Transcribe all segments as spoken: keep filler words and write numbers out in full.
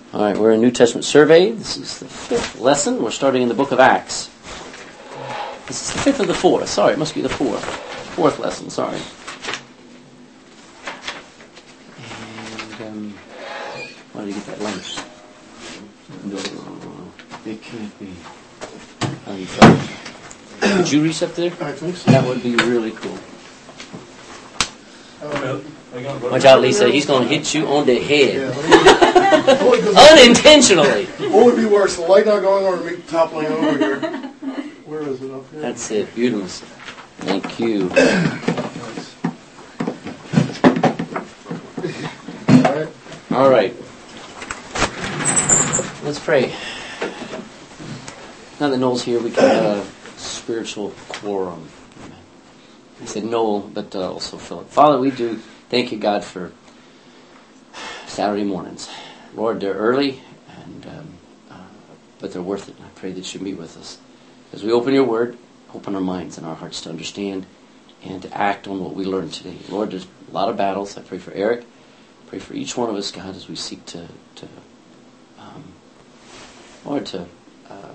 All right, we're in New Testament survey. This is the fifth lesson. We're starting in the book of Acts. This is the fifth or the fourth. Sorry, it must be the fourth. Fourth lesson, sorry. And, um, why did you get that link? No, it can't be. How do you thought? Would you reach up there? I think so. That would be really cool. Uh, Watch out, Lisa. He's going to hit you on the head. Yeah, only Unintentionally. What would be worse, the light not going on or me toppling over here? Where is it up here? That's it. Beautiful. Thank you. All right. All right. Let's pray. Now that Noel's here, we can have a spiritual quorum. I said Noel, but uh, also Philip. Father, we do thank you, God, for Saturday mornings. Lord, they're early, and um, uh, but they're worth it. I pray that you meet with us. As we open your word, open our minds and our hearts to understand and to act on what we learned today. Lord, there's a lot of battles. I pray for Eric. I pray for each one of us, God, as we seek to, to um, Lord, to, uh,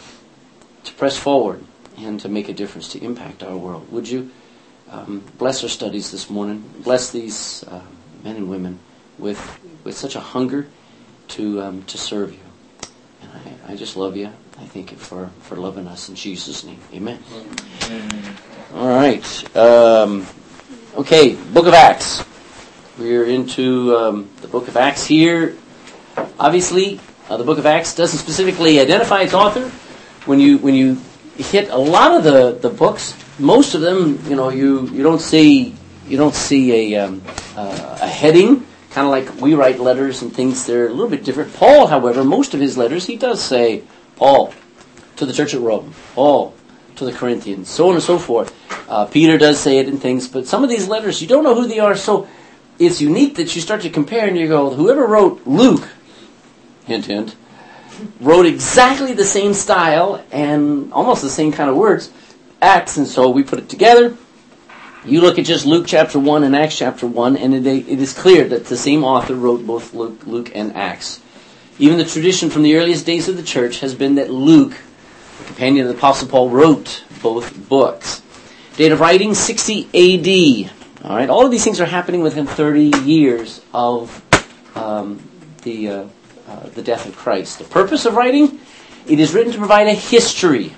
to press forward and to make a difference, to impact our world. Would you um, bless our studies this morning? Bless these uh, men and women with with such a hunger to um, to serve you. And I, I just love you. I thank you for, for loving us in Jesus' name. Amen. Amen. All right. Um, okay, Book of Acts. We're into um, the Book of Acts here. Obviously, uh, the Book of Acts doesn't specifically identify its author. When you when you hit a lot of the, the books, most of them, you know, you, you don't see you don't see a um, uh, a heading. Kind of like we write letters and things, they're a little bit different. Paul, however, most of his letters, he does say, Paul to the church at Rome, Paul to the Corinthians, so on and so forth. Uh, Peter does say it in things, but some of these letters, you don't know who they are, so it's unique that you start to compare and you go, whoever wrote Luke, hint, hint, wrote exactly the same style and almost the same kind of words, Acts, and so we put it together. You look at just Luke chapter one and Acts chapter one, and it, it is clear that the same author wrote both Luke, Luke and Acts. Even the tradition from the earliest days of the church has been that Luke, the companion of the Apostle Paul, wrote both books. Date of writing, sixty A D. All right, all of these things are happening within thirty years of um, the uh, uh, the death of Christ. The purpose of writing, it is written to provide a history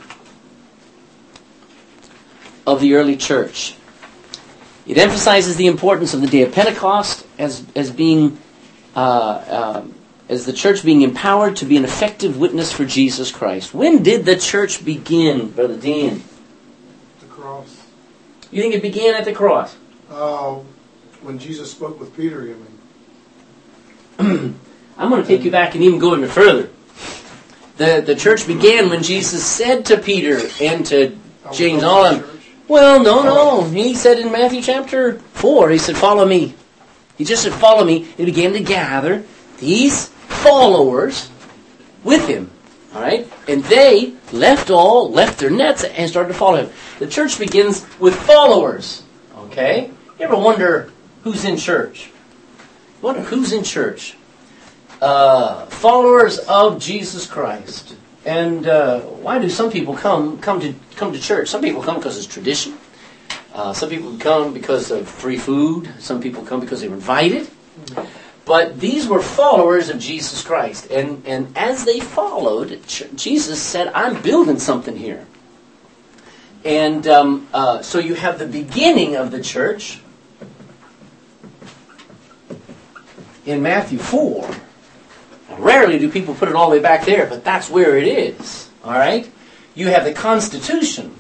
of the early church. It emphasizes the importance of the day of Pentecost as as being uh, uh, as the church being empowered to be an effective witness for Jesus Christ. When did the church begin, Brother Dan? The cross. You think it began at the cross? Uh, when Jesus spoke with Peter, you mean? I'm going to take you back and even go even further. The the church began when Jesus said to Peter and to James, all of them, well, no, no. He said in Matthew chapter four, he said, follow me. He just said, follow me. He began to gather these followers with him. All right? And they left all, left their nets, and started to follow him. The church begins with followers. Okay? You ever wonder who's in church? You wonder who's in church? Uh, followers of Jesus Christ. And uh, why do some people come come to come to church? Some people come because it's tradition. Uh, some people come because of free food. Some people come because they were invited. But these were followers of Jesus Christ. And, and as they followed, Jesus said, I'm building something here. And um, uh, so you have the beginning of the church in Matthew four. Rarely do people put it all the way back there, but that's where it is. All right? You have the Constitution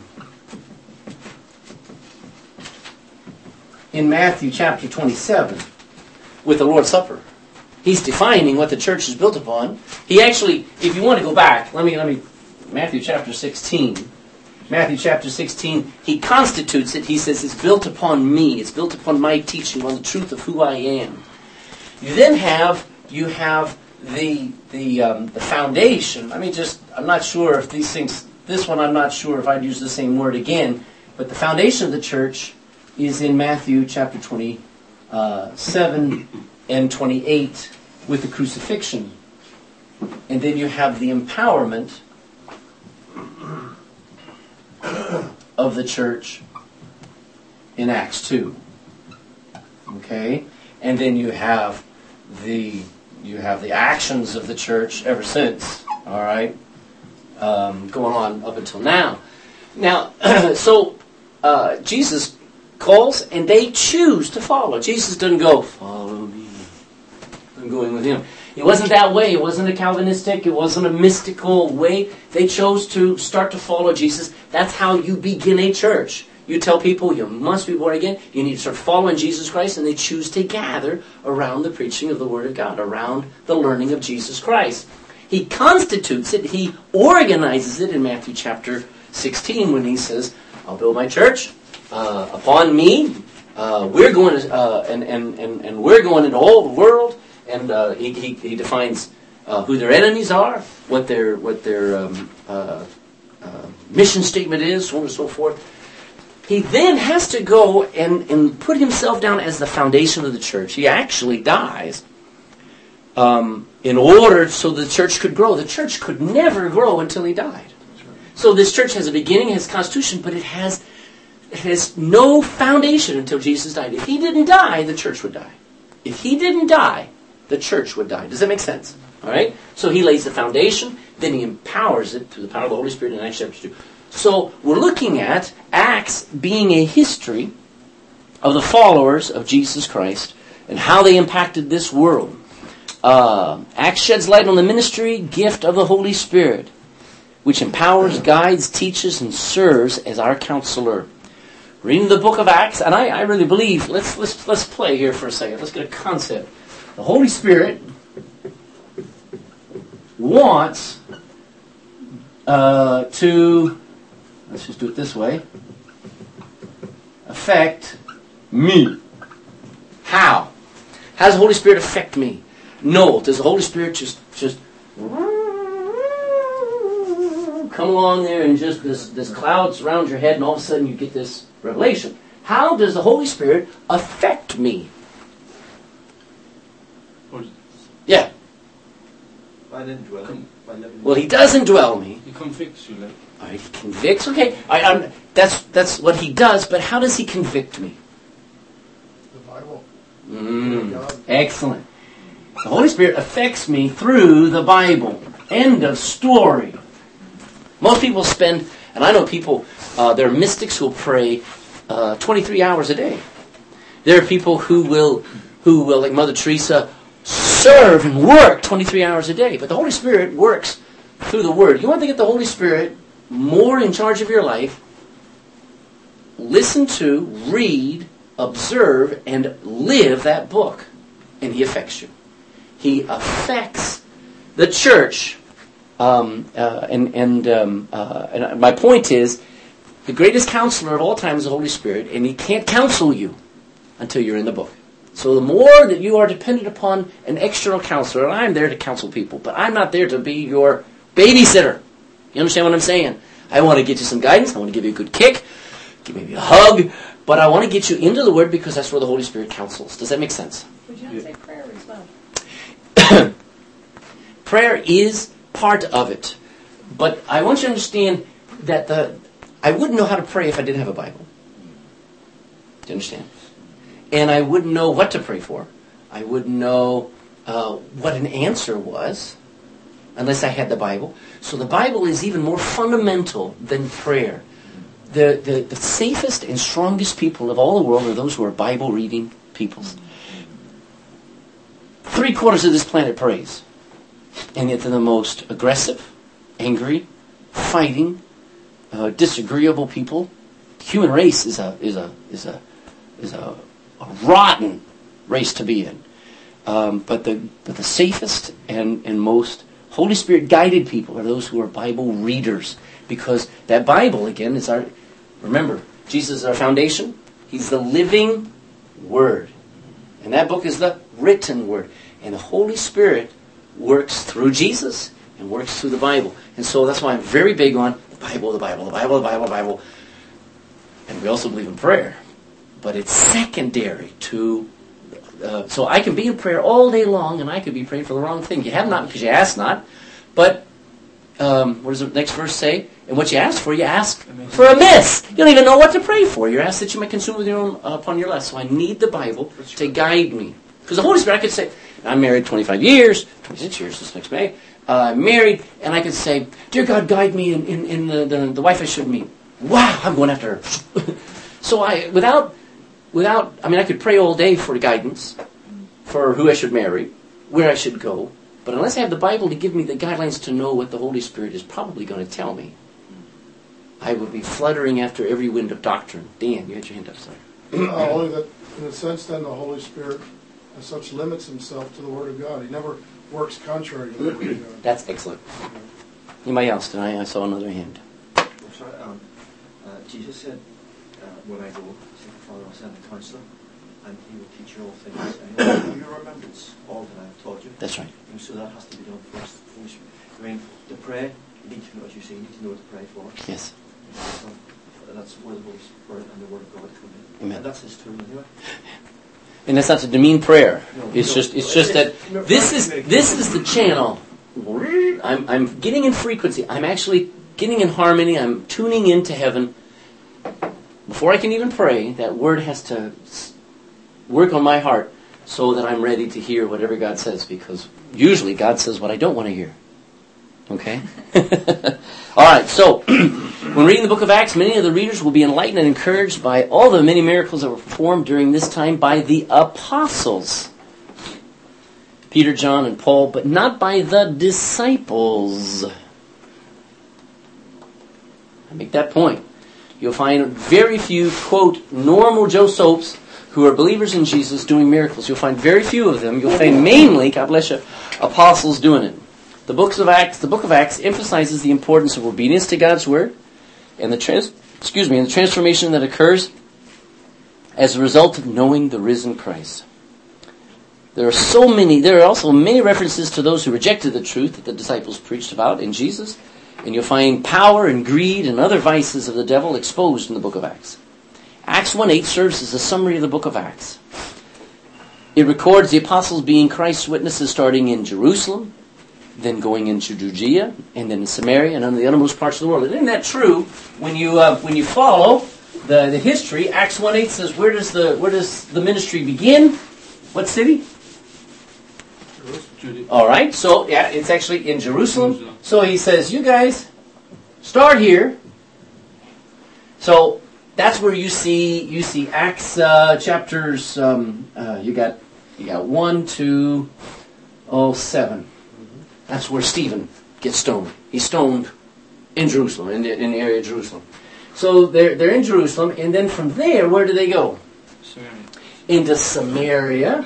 in Matthew chapter twenty-seven with the Lord's Supper. He's defining what the church is built upon. He actually, if you want to go back, let me, let me, Matthew chapter sixteen. Matthew chapter sixteen, he constitutes it. He says it's built upon me. It's built upon my teaching, on the truth of who I am. You then have, you have the the um, the foundation. I mean, just I'm not sure if these things. This one I'm not sure if I'd use the same word again. But the foundation of the church is in Matthew chapter twenty-seven and twenty-eight with the crucifixion. And then you have the empowerment of the church in Acts two. Okay? And then you have the you have the actions of the church ever since. All right? Um, going on up until now. Now, so uh, Jesus calls and they choose to follow. Jesus doesn't go, follow me. I'm going with him. It wasn't that way. It wasn't a Calvinistic. It wasn't a mystical way. They chose to start to follow Jesus. That's how you begin a church. You tell people you must be born again. You need to start following Jesus Christ, and they choose to gather around the preaching of the Word of God, around the learning of Jesus Christ. He constitutes it. He organizes it in Matthew chapter sixteen when he says, I'll build my church uh, upon me. Uh, we're going to, uh, and, and, and, and we're going into all the world. And uh, he, he he defines uh, who their enemies are, what their what their um, uh, uh, mission statement is, so on and so forth. He then has to go and, and put himself down as the foundation of the church. He actually dies um, in order so the church could grow. The church could never grow until he died. So this church has a beginning, has a constitution, but it has it has no foundation until Jesus died. If he didn't die, the church would die. If he didn't die, the church would die. Does that make sense? All right? So he lays the foundation, then he empowers it through the power of the Holy Spirit in Acts chapter two. So we're looking at Acts being a history of the followers of Jesus Christ and how they impacted this world. Uh, Acts sheds light on the ministry gift of the Holy Spirit, which empowers, guides, teaches, and serves as our counselor. Reading the book of Acts, and I, I really believe, let's, let's, let's play here for a second. Let's get a concept. The Holy Spirit wants uh, to, let's just do it this way, affect me. How? How does the Holy Spirit affect me? No. Does the Holy Spirit just just come along there and just this, this cloud surrounds your head and all of a sudden you get this revelation? How does the Holy Spirit affect me? Yeah. Well, he does indwell me. He convicts you, like. All right, he convicts. Okay, I, I'm, that's that's what he does. But how does he convict me? The Bible. Mm, excellent. The Holy Spirit affects me through the Bible. End of story. Most people spend, and I know people. Uh, there are mystics who will pray uh, twenty-three hours a day. There are people who will, who will, like Mother Teresa, serve and work twenty-three hours a day. But the Holy Spirit works through the Word. You want to get the Holy Spirit more in charge of your life? Listen to, read, observe, and live that book. And He affects you. He affects the church. Um, uh, and and, um, uh, and my point is, the greatest counselor of all time is the Holy Spirit, and He can't counsel you until you're in the book. So the more that you are dependent upon an external counselor, and I'm there to counsel people, but I'm not there to be your babysitter. You understand what I'm saying? I want to get you some guidance. I want to give you a good kick, give maybe a hug, but I want to get you into the Word because that's where the Holy Spirit counsels. Does that make sense? Would you not say prayer as well? Prayer is part of it, but I want you to understand that the I wouldn't know how to pray if I didn't have a Bible. Do you understand? And I wouldn't know what to pray for. I wouldn't know uh, what an answer was unless I had the Bible. So the Bible is even more fundamental than prayer. The, the, the safest and strongest people of all the world are those who are Bible-reading peoples. Three quarters of this planet prays. And yet they're the most aggressive, angry, fighting, uh, disagreeable people. The human race is a is a is a is a A rotten race to be in. Um, but the but the safest and, and most Holy Spirit guided people are those who are Bible readers. Because that Bible, again, is our, remember, Jesus is our foundation. He's the living Word. And that book is the written Word. And the Holy Spirit works through Jesus and works through the Bible. And so that's why I'm very big on the Bible, the Bible, the Bible, the Bible, the Bible. And we also believe in prayer. But it's secondary to, uh, so I can be in prayer all day long and I could be praying for the wrong thing. You have not because you ask not. But um, what does the next verse say? And what you ask for, you ask for a miss. You don't even know what to pray for. You're asked that you may consume with your own uh, upon your lust. So I need the Bible to guide me. Because the Holy Spirit, I could say, I'm married twenty-five years, twenty-six years this next May. Uh, I'm married, and I could say, dear God, guide me in, in, in the, the, the wife I should meet. Wow, I'm going after her. So I, without, without, I mean, I could pray all day for guidance, for who I should marry, where I should go. But unless I have the Bible to give me the guidelines to know what the Holy Spirit is probably going to tell me, I would be fluttering after every wind of doctrine. Dan, you had your hand up, sorry. Uh, only that, in a sense, then the Holy Spirit, as such, limits himself to the Word of God. He never works contrary to the Word of God. That's excellent. Anybody else tonight? I saw another hand. I'm sorry, um, uh, Jesus said, uh, when I go, to the Father, I'll send a counselor, and he will teach you all things, and he will give you remembrance all that I have taught you. That's right. And so that has to be done first. I mean, to pray, you need to know, as you say, you need to know what to pray for. Yes. So that's where the Holy Spirit and the Word of God come in. Amen. And that's his tool anyway. And that's not to demean prayer. No, it's no. just it's just that No, this is no, this is the channel. I'm I'm getting in frequency. I'm actually getting in harmony. I'm tuning into heaven. Before I can even pray, that word has to work on my heart so that I'm ready to hear whatever God says, because usually God says what I don't want to hear. Okay? All right, so when reading the book of Acts, many of the readers will be enlightened and encouraged by all the many miracles that were performed during this time by the apostles. Peter, John, and Paul, but not by the disciples. I make that point. You'll find very few, quote, normal Joe Soaps who are believers in Jesus doing miracles. You'll find very few of them. You'll find mainly, God bless you, apostles doing it. The books of Acts, the book of Acts emphasizes the importance of obedience to God's word and the trans, excuse me, and the transformation that occurs as a result of knowing the risen Christ. There are so many, there are also many references to those who rejected the truth that the disciples preached about in Jesus, and you'll find power and greed and other vices of the devil exposed in the book of Acts. Acts one eight serves as a summary of the book of Acts. It records the apostles being Christ's witnesses starting in Jerusalem, then going into Judea, and then in Samaria, and on the uttermost parts of the world. And isn't that true? When you uh, when you follow the, the history, Acts one eight says, where does the where does the ministry begin? What city? Judea. All right, so yeah, it's actually in Jerusalem. Jerusalem. So he says, you guys, start here. So that's where you see you see Acts uh, chapters. Um, uh, you got you got one, two, oh, seven. That's where Stephen gets stoned. He's stoned in Jerusalem, in the, in the area of Jerusalem. So they're they're in Jerusalem, and then from there, where do they go? Samaria. Into Samaria.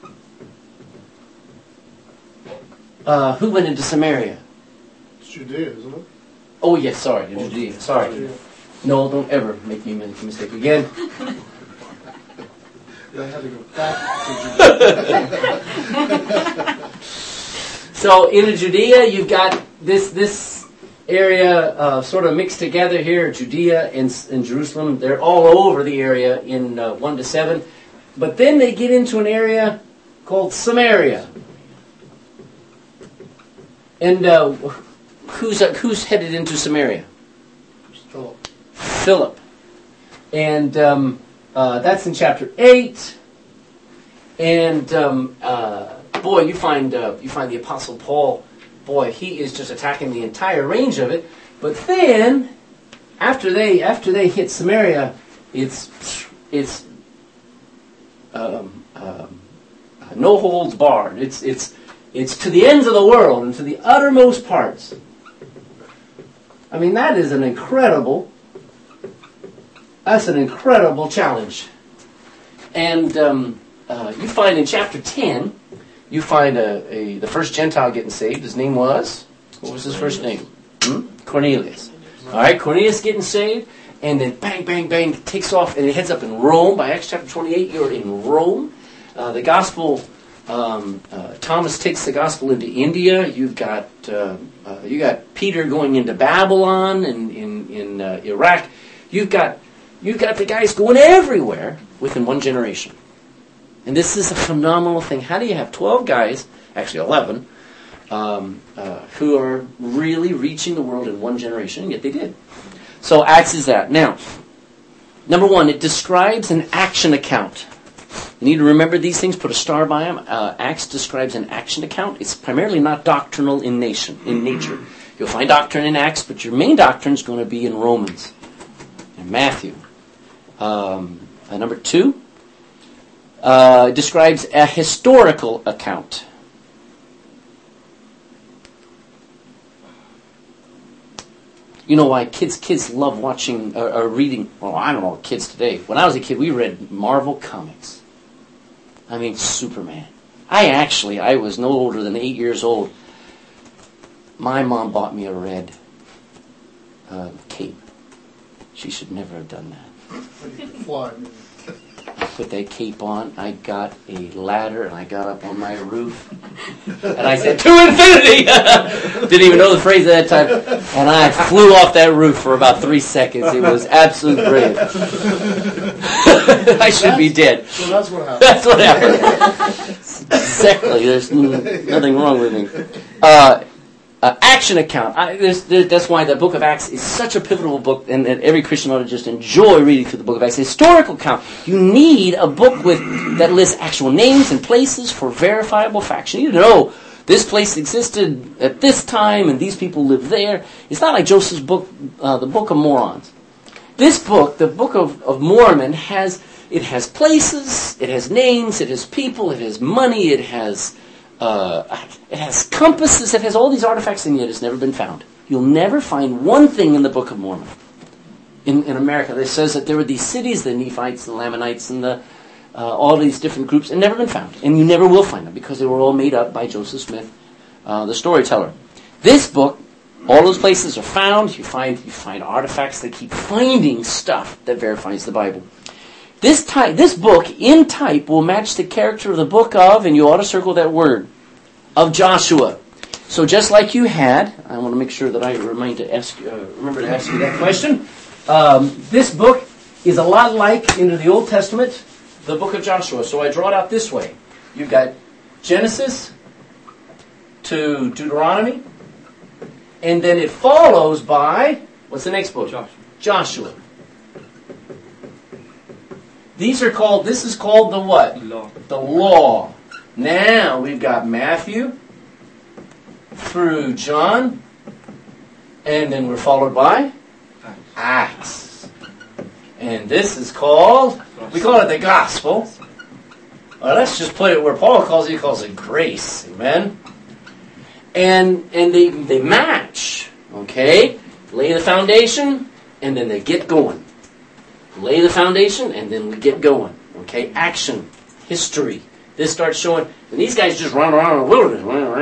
Uh, who went into Samaria? It's Judea, isn't it? Oh yes, sorry, into Judea. Sorry. Judea. No, don't ever make me make a mistake again. Yeah, I had to go back to Judea. So in Judea, you've got this this area uh, sort of mixed together here, Judea and, and Jerusalem. They're all over the area in uh, one to seven. But then they get into an area called Samaria. And uh, who's uh, who's headed into Samaria? Philip. Philip. And um, uh, that's in chapter eight. And um, uh, boy, you find uh, you find the Apostle Paul. Boy, he is just attacking the entire range of it. But then, after they after they hit Samaria, it's it's um, um, no holds barred. It's it's it's to the ends of the world and to the uttermost parts. I mean, that is an incredible. That's an incredible challenge. And um, uh, you find in chapter ten, you find a, a the first Gentile getting saved. His name was, what was his first name? Hmm? Cornelius. All right, Cornelius getting saved, and then bang, bang, bang, takes off, and it heads up in Rome. By Acts chapter twenty-eight, you're in Rome. Uh, the gospel, um, uh, Thomas takes the gospel into India. You've got uh, uh, you got Peter going into Babylon and in in uh, Iraq. You've got you've got the guys going everywhere within one generation. And this is a phenomenal thing. How do you have twelve guys, actually eleven, um, uh, who are really reaching the world in one generation, and yet they did. So Acts is that. Now, number one, it describes an action account. You need to remember these things, put a star by them. Uh, Acts describes an action account. It's primarily not doctrinal in nation, in nature. You'll find doctrine in Acts, but your main doctrine is going to be in Romans and Matthew. Um, uh, number two, uh, it describes a historical account. You know why kids kids love watching or, or reading, well, I don't know, kids today. When I was a kid, we read Marvel comics. I mean, Superman. I actually, I was no older than eight years old. My mom bought me a red uh, cape. She should never have done that. Fly. I put that cape on. I got a ladder and I got up on my roof. And I said, to infinity! Didn't even know the phrase at that time. And I flew off that roof for about three seconds. It was absolutely brilliant. I should be dead. So that's what happened. That's what happened. Exactly. There's nothing wrong with me. Uh, uh, action account. I, there's, there, that's why the book of Acts is such a pivotal book, and, and every Christian ought to just enjoy reading through the book of Acts. Historical account. You need a book with that lists actual names and places for verifiable facts. You need to know this place existed at this time, and these people lived there. It's not like Joseph's book, uh, the Book of Mormons. This book, the Book of, of Mormon, has it has places, it has names, it has people, it has money, it has uh, it has compasses, it has all these artifacts, and yet it's never been found. You'll never find one thing in the Book of Mormon. In, in America, that says that there were these cities, the Nephites, the Lamanites, and the uh, all these different groups, and never been found. And you never will find them because they were all made up by Joseph Smith, uh, the storyteller. This book, all those places are found. You find you find artifacts that keep finding stuff that verifies the Bible. This type, this book in type will match the character of the book of, and you ought to circle that word, of Joshua. So just like you had, I want to make sure that I remind to ask, uh, remember to ask you that question. Um, this book is a lot like in the Old Testament, the book of Joshua. So I draw it out this way. You've got Genesis to Deuteronomy, and then it follows by, what's the next book? Joshua. Joshua. These are called, this is called the what? Law. The law. Now we've got Matthew through John, and then we're followed by Acts. And this is called, we call it the gospel. Well, let's just put it where Paul calls it, he calls it grace. Amen? And and they, they match. Okay? Lay the foundation, and then they get going. Lay the foundation, and then we get going. Okay? Action. History. This starts showing, and these guys just run around in the wilderness,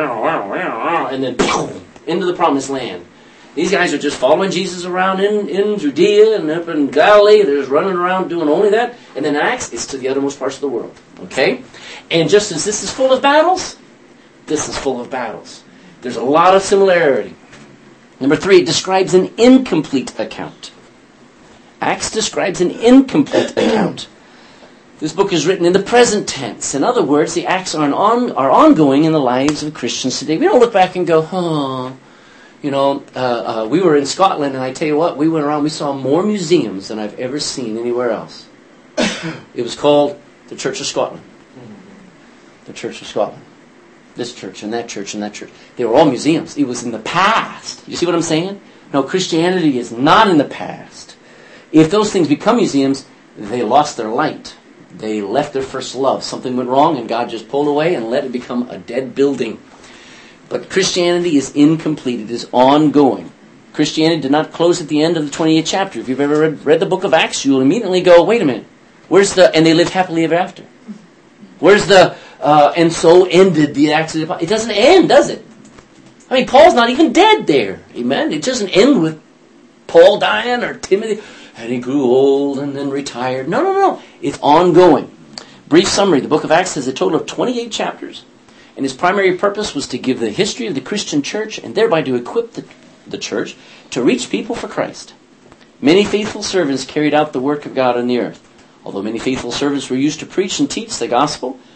and then boom, into the promised land. These guys are just following Jesus around in, in Judea and up in Galilee. They're just running around doing only that. And then Acts is to the uttermost parts of the world. Okay? And just as this is full of battles, this is full of battles. There's a lot of similarity. Number three, it describes an incomplete account. Acts describes an incomplete account. This book is written in the present tense. In other words, the Acts are, an on, are ongoing in the lives of Christians today. We don't look back and go, oh, you know, uh, uh, we were in Scotland, and I tell you what, we went around, we saw more museums than I've ever seen anywhere else. It was called the Church of Scotland. The Church of Scotland. This church and that church and that church. They were all museums. It was in the past. You see what I'm saying? No, Christianity is not in the past. If those things become museums, they lost their light. They left their first love. Something went wrong, and God just pulled away and let it become a dead building. But Christianity is incomplete. It is ongoing. Christianity did not close at the end of the twentieth chapter. If you've ever read, read the book of Acts, you'll immediately go, wait a minute. Where's the, and they lived happily ever after. Where's the, uh, and so ended the Acts of the Apostles. It doesn't end, does it? I mean, Paul's not even dead there. Amen? It doesn't end with Paul dying or Timothy, and he grew old and then retired. No, no, no. It's ongoing. Brief summary. The book of Acts has a total of twenty-eight chapters. And its primary purpose was to give the history of the Christian church and thereby to equip the, the church to reach people for Christ. Many faithful servants carried out the work of God on the earth. Although many faithful servants were used to preach and teach the gospel,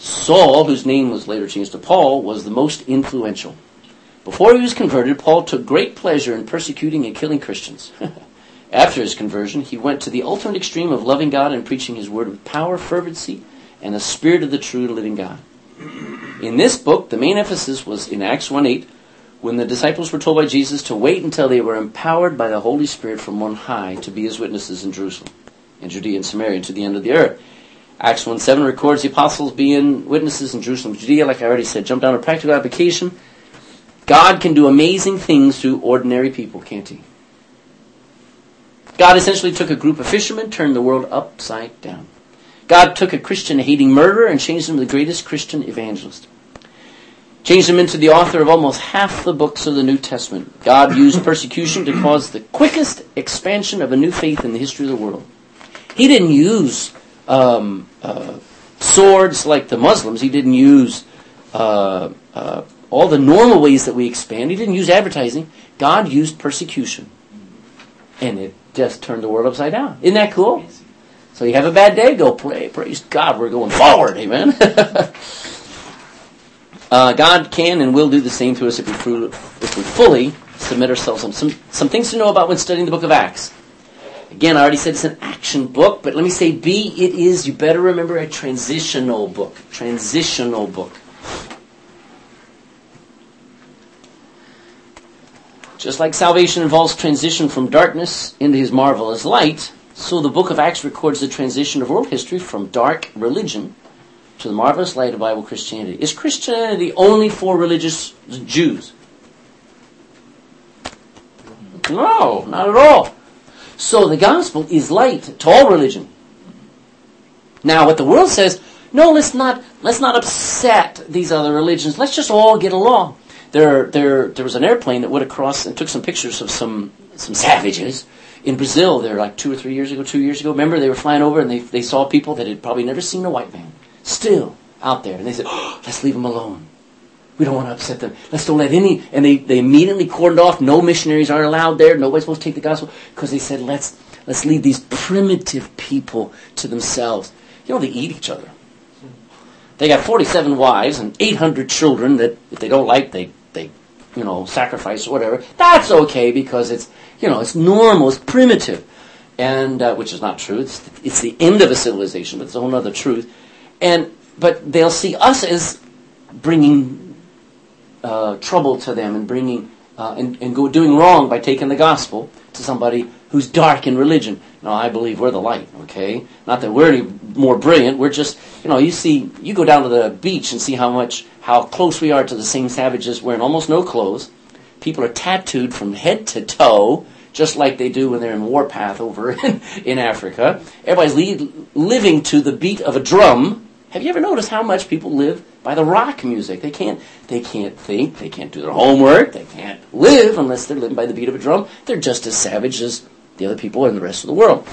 Saul, whose name was later changed to Paul, was the most influential. Before he was converted, Paul took great pleasure in persecuting and killing Christians. After his conversion, he went to the ultimate extreme of loving God and preaching his word with power, fervency, and the spirit of the true and living God. In this book, the main emphasis was in Acts one eight, when the disciples were told by Jesus to wait until they were empowered by the Holy Spirit from on high to be his witnesses in Jerusalem, in Judea and Samaria, and to the end of the earth. Acts one seven records the apostles being witnesses in Jerusalem, Judea, like I already said. Jump down to practical application. God can do amazing things through ordinary people, can't he? God essentially took a group of fishermen, turned the world upside down. God took a Christian-hating murderer and changed him to the greatest Christian evangelist. Changed him into the author of almost half the books of the New Testament. God used persecution to cause the quickest expansion of a new faith in the history of the world. He didn't use um, uh, swords like the Muslims. He didn't use uh, uh, all the normal ways that we expand. He didn't use advertising. God used persecution. And it just turned the world upside down. Isn't that cool? So you have a bad day, go pray. Praise God, we're going forward. Amen. uh, God can and will do the same to us if we, fru- if we fully submit ourselves. Some, some things to know about when studying the book of Acts. Again, I already said it's an action book, but let me say B, it is, you better remember, a transitional book. Transitional book. Just like salvation involves transition from darkness into his marvelous light, so the book of Acts records the transition of world history from dark religion to the marvelous light of Bible Christianity. Is Christianity only for religious Jews? No, not at all. So the gospel is light to all religion. Now, what the world says, no, let's not let's not upset these other religions. Let's just all get along. There, there, there was an airplane that went across and took some pictures of some some savages in Brazil. There, like two or three years ago, two years ago. Remember, they were flying over and they they saw people that had probably never seen a white man still out there, and they said, oh, "Let's leave them alone. We don't want to upset them. Let's don't let any." And they, they immediately cordoned off. No missionaries are allowed there. Nobody's supposed to take the gospel because they said, "Let's let's leave these primitive people to themselves." You know, they eat each other. They got forty-seven wives and eight hundred children that if they don't like, they they you know sacrifice or whatever. That's okay because it's you know it's normal, it's primitive, and uh, which is not true. It's it's the end of a civilization, but it's a whole other truth. And but they'll see us as bringing uh, trouble to them and bringing uh, and and go doing wrong by taking the gospel to somebody who's dark in religion. No, I believe we're the light, okay? Not that we're any more brilliant. We're just, you know, you see, you go down to the beach and see how much, how close we are to the same savages wearing almost no clothes. People are tattooed from head to toe, just like they do when they're in Warpath over in, in Africa. Everybody's lead, living to the beat of a drum. Have you ever noticed how much people live by the rock music? They can't, they can't think, they can't do their homework, they can't live unless they're living by the beat of a drum. They're just as savage as the other people in the rest of the world.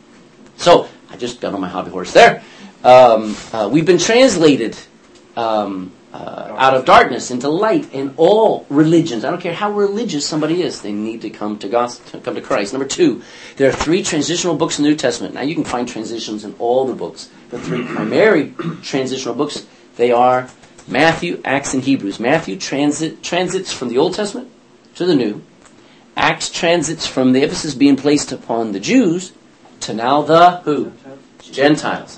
So, I just got on my hobby horse there. Um, uh, we've been translated um, uh, out of darkness into light in all religions. I don't care how religious somebody is, they need to come to God, to come to Christ. Number two, there are three transitional books in the New Testament. Now, you can find transitions in all the books. The three primary transitional books, they are Matthew, Acts, and Hebrews. Matthew transit, transits from the Old Testament to the New. Acts transits from the emphasis being placed upon the Jews to now the who? Gentiles.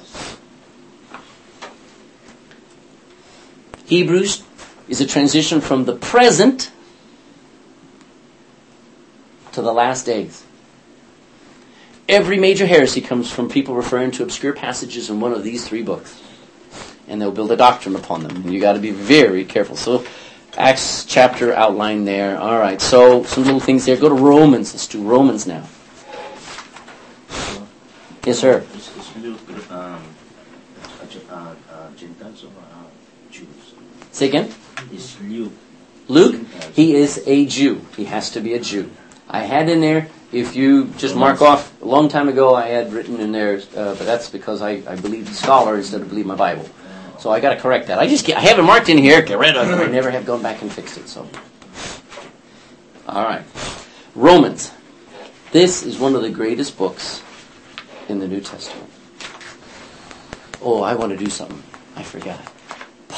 Hebrews is a transition from the present to the last days. Every major heresy comes from people referring to obscure passages in one of these three books. And they'll build a doctrine upon them. And you got to be very careful. So, Acts chapter outline there. All right, so some little things there. Go to Romans. Let's do Romans now. Yes, sir. Is, is Luke um, uh, uh, Gentiles or uh, Jews? Say again? Is Luke? Luke, he is a Jew. He has to be a Jew. I had in there, if you just mark off, a long time ago I had written in there, uh, but that's because I, I believed the scholar instead of believe my Bible. So I got to correct that. I just get, I have it marked in here. Get rid of it. I never have gone back and fixed it. So, all right, Romans. This is one of the greatest books in the New Testament. Oh, I want to do something. I forgot.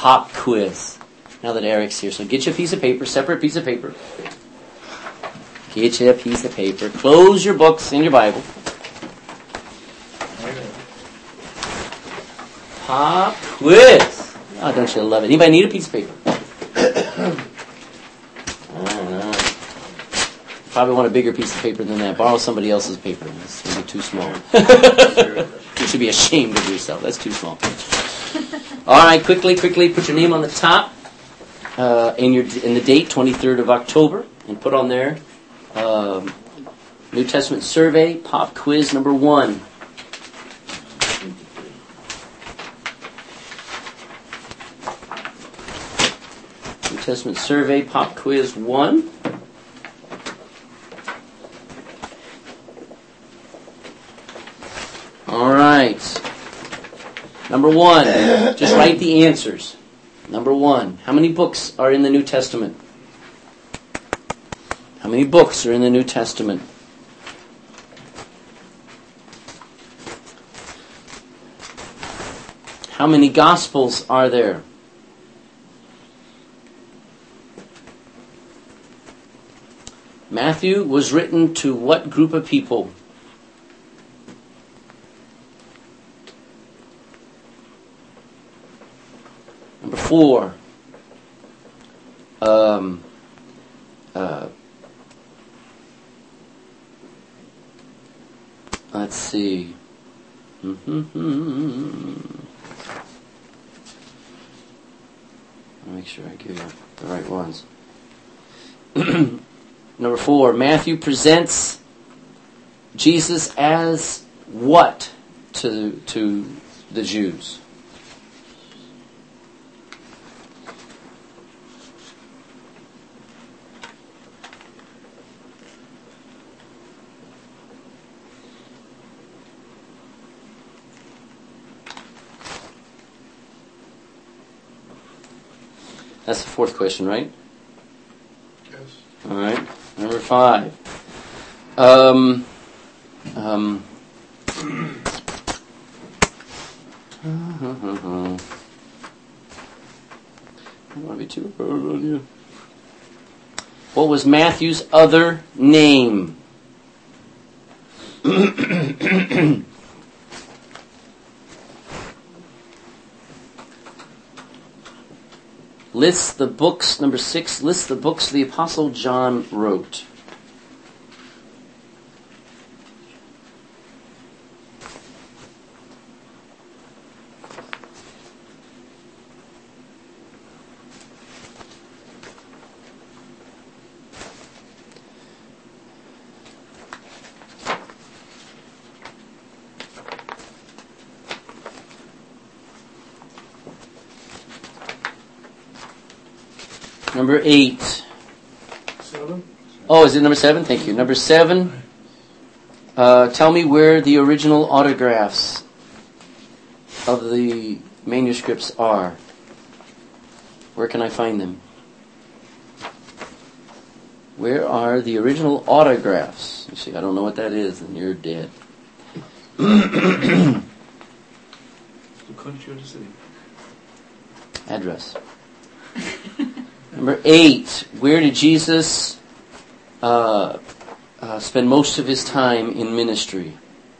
pop quiz. Now that Eric's here. So get you a piece of paper, separate piece of paper. Get you a piece of paper. Close your books in your Bible. Pop quiz. Oh, don't you love it? Anybody need a piece of paper? I don't know. Probably want a bigger piece of paper than that. Borrow somebody else's paper. That's maybe too small. You should be ashamed of yourself. That's too small. All right, quickly, quickly, put your name on the top uh, in your in the date, twenty-third of October, and put on there um, New Testament survey, pop quiz number one. New Testament survey, pop quiz one. All right. Number one, just write the answers. Number one, how many books are in the New Testament? How many books are in the New Testament? How many Gospels are there? Matthew was written to what group of people? Number four. Um, uh, let's see. Mm-hmm. I'll make sure I give you the right ones. Number four, Matthew presents Jesus as what to to the Jews? That's the fourth question, right? Yes. All right. Number five. Um, um, I don't want to be too hard on you. What was Matthew's other name? Lists the books, number six, lists the books the Apostle John wrote. Number eight. Seven. Oh, is it number seven? Thank you. Number seven. Uh, tell me where the original autographs of the manuscripts are. Where can I find them? Where are the original autographs? You see, I don't know what that is, and you're dead. The country or the city? Address. Number eight, where did Jesus uh, uh, spend most of his time in ministry?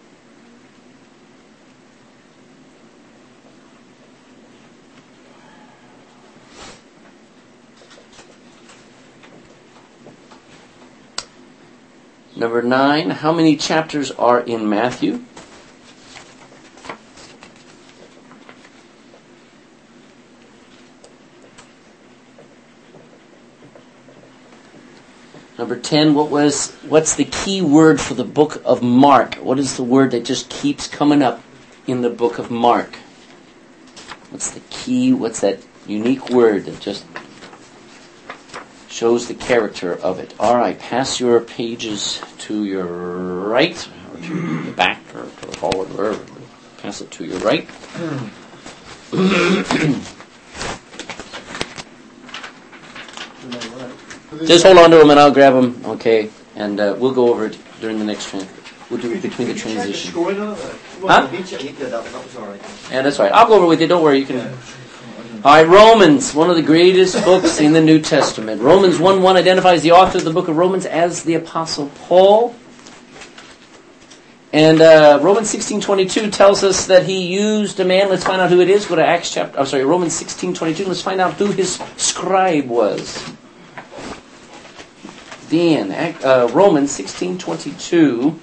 Number nine, how many chapters are in Matthew? Number ten, what was what's the key word for the book of Mark? What is the word that just keeps coming up in the book of Mark? What's the key, what's that unique word that just shows the character of it? All right, pass your pages to your right, or to the back, or to the forward, wherever. Pass it to your right. Just hold on to them and I'll grab them, okay? And uh, we'll go over it during the next trans. We'll do it between the transition. Huh? Yeah, that's right. I'll go over with you. Don't worry. You can. All right, Romans, one of the greatest books in the New Testament. Romans one one identifies the author of the book of Romans as the Apostle Paul. And uh, Romans sixteen twenty-two tells us that he used a man. Let's find out who it is. Go to Acts chapter. I'm sorry, Romans sixteen twenty-two. Let's find out who his scribe was. Dan, uh, Romans sixteen twenty-two.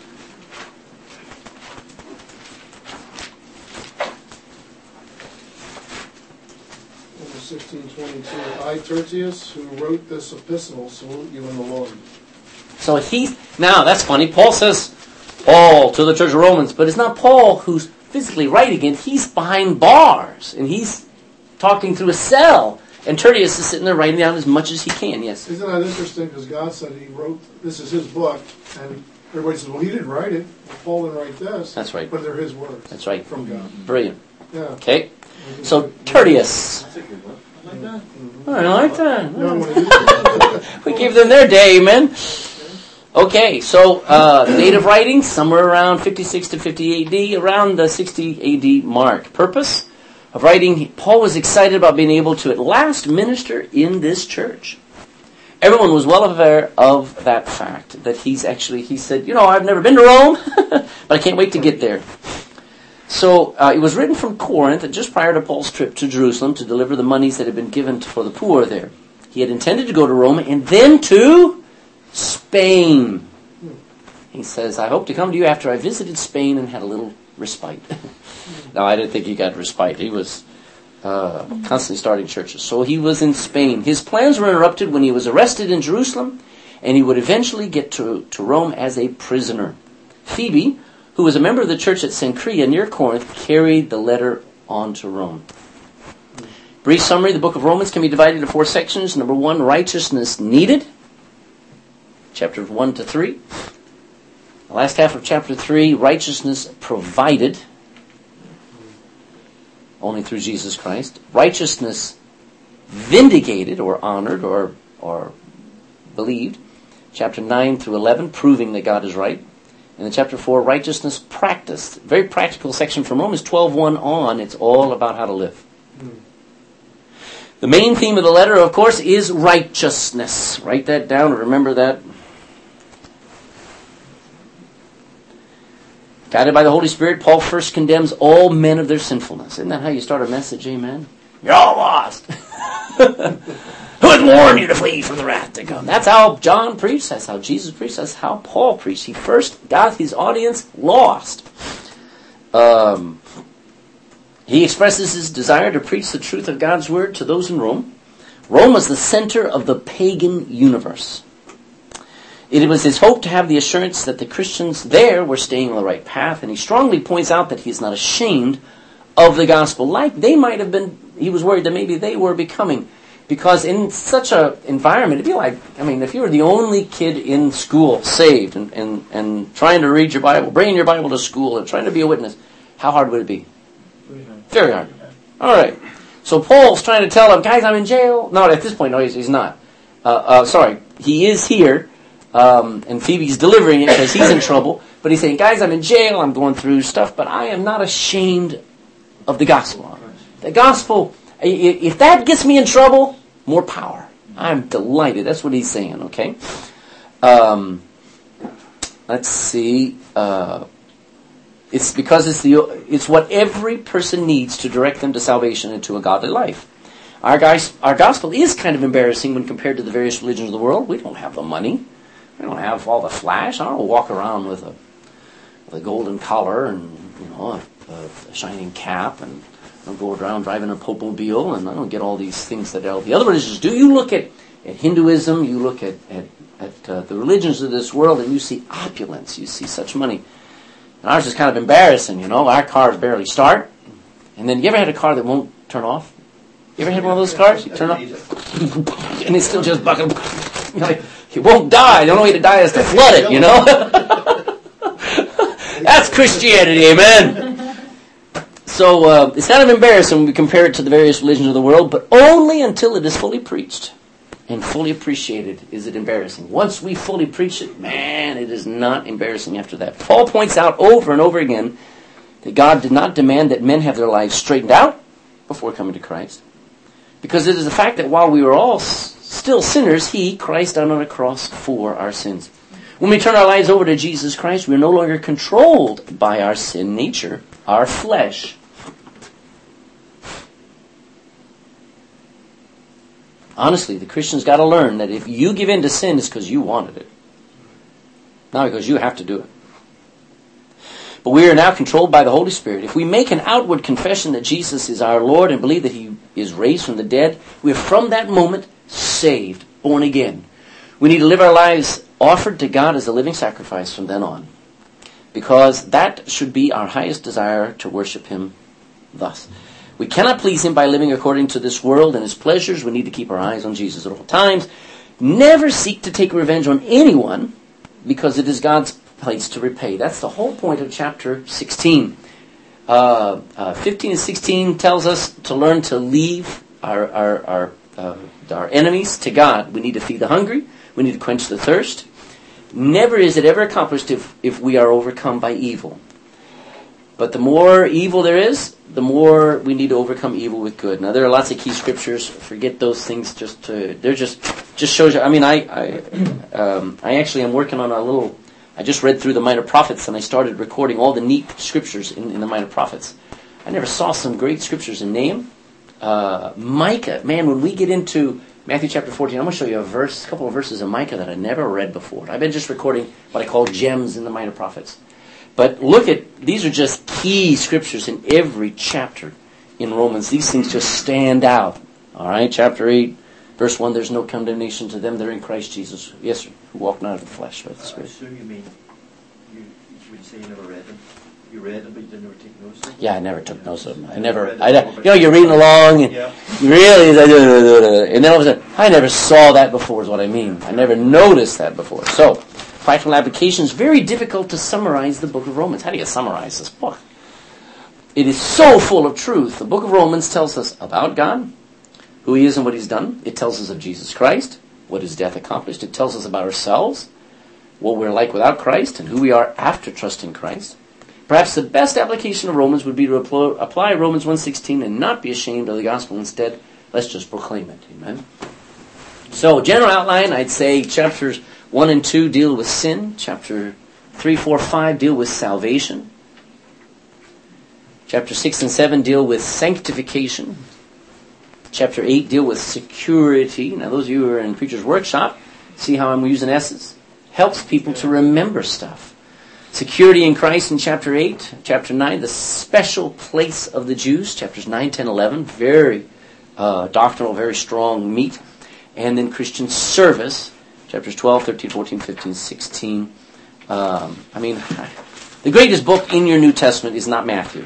sixteen twenty-two. I, Tertius, who wrote this epistle, salute you in the Lord. So he's, now that's funny. Paul says, Paul to the church of Romans, but it's not Paul who's physically writing it. He's behind bars, and he's talking through a cell. And Tertius is sitting there writing down as much as he can, yes. Isn't that interesting? Because God said he wrote, this is his book, and everybody says, well, he didn't write it. Well, Paul didn't write this. That's right. But they're his words. That's right. From God. Brilliant. Yeah. Okay. So, Tertius. That's a good one. I like that. Oh, I like that. No, when he- We give them their day, amen. Okay, so uh, date of writing, somewhere around fifty-six to fifty A D, around the sixty A D mark. Purpose of writing, Paul was excited about being able to at last minister in this church. Everyone was well aware of that fact, that he's actually, he said, you know, I've never been to Rome, but I can't wait to get there. So uh, it was written from Corinth just prior to Paul's trip to Jerusalem to deliver the monies that had been given for the poor there. He had intended to go to Rome and then to Spain. He says, I hope to come to you after I visited Spain and had a little respite. No, I didn't think he got respite. He was uh, constantly starting churches. So he was in Spain. His plans were interrupted when he was arrested in Jerusalem, and he would eventually get to, to Rome as a prisoner. Phoebe, who was a member of the church at Cenchrea near Corinth, carried the letter on to Rome. Brief summary, the book of Romans can be divided into four sections. Number one, righteousness needed. Chapters one to three. The last half of chapter three, righteousness provided. Only through Jesus Christ. Righteousness vindicated or honored or, or believed. Chapter nine through eleven, proving that God is right. And then chapter four, righteousness practiced. Very practical section from Romans twelve one on. It's all about how to live. Mm. The main theme of the letter, of course, is righteousness. Write that down or remember that. Guided by the Holy Spirit, Paul first condemns all men of their sinfulness. Isn't that how you start a message, amen? You're all lost. Who has warned you to flee from the wrath to come? That's how John preached. That's how Jesus preached. That's how Paul preached. He first got his audience lost. Um, he expresses his desire to preach the truth of God's word to those in Rome. Rome was the center of the pagan universe. It was his hope to have the assurance that the Christians there were staying on the right path, and he strongly points out that he is not ashamed of the gospel, like they might have been. He was worried that maybe they were becoming. Because in such an environment, it'd be like, I mean, if you were the only kid in school saved and, and, and trying to read your Bible, bringing your Bible to school and trying to be a witness, how hard would it be? Very hard. Very hard. All right. So Paul's trying to tell them, guys, I'm in jail. No, at this point, no, he's, he's not. Uh, uh, sorry, he is here, um, and Phoebe's delivering it because he's in trouble. But he's saying, guys, I'm in jail, I'm going through stuff, but I am not ashamed of the gospel. The gospel, if that gets me in trouble, more power. I'm delighted. That's what he's saying, okay? Um, let's see. Uh, it's because it's the it's what every person needs to direct them to salvation and to a godly life. Our guys, our gospel is kind of embarrassing when compared to the various religions of the world. We don't have the money. We don't have all the flash. I don't walk around with a, with a golden collar and, you know, a, a shining cap, and I don't go around driving a popomobile, and I don't get all these things that all the other religions do. You look at, at Hinduism, you look at, at, at uh, the religions of this world, and you see opulence. You see such money. And ours is kind of embarrassing, you know. Our cars barely start. And then, you ever had a car that won't turn off? You ever had one of those cars? You turn off, and it's still just bucking. You're like, it won't die. The only way to die is to flood it, you know. That's Christianity, amen. So uh, it's kind of embarrassing when we compare it to the various religions of the world, but only until it is fully preached and fully appreciated is it embarrassing. Once we fully preach it, man, it is not embarrassing after that. Paul points out over and over again that God did not demand that men have their lives straightened out before coming to Christ. Because it is the fact that while we were all s- still sinners, He, Christ, died on a cross for our sins. When we turn our lives over to Jesus Christ, we are no longer controlled by our sin nature, our flesh. Honestly, the Christian's got to learn that if you give in to sin, it's because you wanted it. Not because you have to do it. But we are now controlled by the Holy Spirit. If we make an outward confession that Jesus is our Lord and believe that He is raised from the dead, we are from that moment saved, born again. We need to live our lives offered to God as a living sacrifice from then on. Because that should be our highest desire, to worship Him thus. We cannot please Him by living according to this world and its pleasures. We need to keep our eyes on Jesus at all times. Never seek to take revenge on anyone, because it is God's place to repay. That's the whole point of chapter sixteen. Uh, uh, fifteen and sixteen tells us to learn to leave our our our, uh, our enemies to God. We need to feed the hungry. We need to quench the thirst. Never is it ever accomplished if, if we are overcome by evil. But the more evil there is, the more we need to overcome evil with good. Now, there are lots of key scriptures. Forget those things. Just to, they're just just shows you. I mean, I I, um, I actually am working on a little. I just read through the Minor Prophets, and I started recording all the neat scriptures in, in the Minor Prophets. I never saw some great scriptures in Nahum. Uh, Micah, man, when we get into Matthew chapter fourteen, I'm going to show you a verse, a couple of verses in Micah that I never read before. I've been just recording what I call gems in the Minor Prophets. But look at, these are just key scriptures in every chapter in Romans. These things just stand out. All right, chapter eight, verse one, there's no condemnation to them that are in Christ Jesus. Yes, sir, who walk not of the flesh, but the Spirit. I assume you mean, you, would you say you never read them? You read them, but you didn't ever take notes of them? Yeah, I never took notes of them. I never, I, you know, you're reading along, and yeah. you really, and then all of a sudden, I never saw that before is what I mean. I never noticed that before. So, practical application is very difficult to summarize the book of Romans. How do you summarize this book? It is so full of truth. The book of Romans tells us about God, who He is and what He's done. It tells us of Jesus Christ, what His death accomplished. It tells us about ourselves, what we're like without Christ, and who we are after trusting Christ. Perhaps the best application of Romans would be to apply Romans one sixteen and not be ashamed of the gospel. Instead, let's just proclaim it. Amen. So, general outline, I'd say chapters one and two deal with sin. Chapter three, four, five deal with salvation. Chapter six and seven deal with sanctification. Chapter eight deal with security. Now, those of you who are in Preacher's Workshop, see how I'm using S's? Helps people to remember stuff. Security in Christ in chapter eight. Chapter nine, the special place of the Jews. Chapters nine, ten, eleven. Very uh, doctrinal, very strong meat. And then Christian service. Chapters twelve, thirteen, fourteen, fifteen, sixteen. Um, I mean, the greatest book in your New Testament is not Matthew.